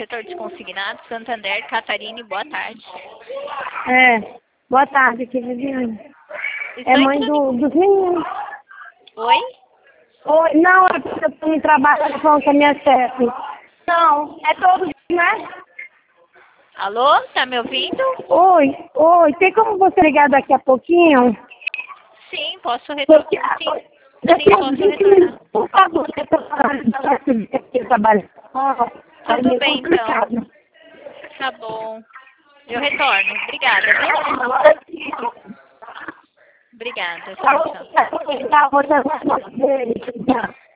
setor de consignados, Santander, Catarine, boa tarde. Boa tarde, aqui, Viviane. Estou É mãe entrando... dos meninos. Oi? Oi, não, é porque eu estou em trabalho falando com a minha chefe. Não, é todos, né? Alô, tá me ouvindo? Oi, tem como você ligar daqui a pouquinho? Sim, posso retornar. Daqui a Posso 20 retornar. minutos, por favor, que eu estou trabalhando. Tudo bem, então. Tá bom. Eu retorno. Obrigada, viu? Obrigada. Tchau, tchau. Tá,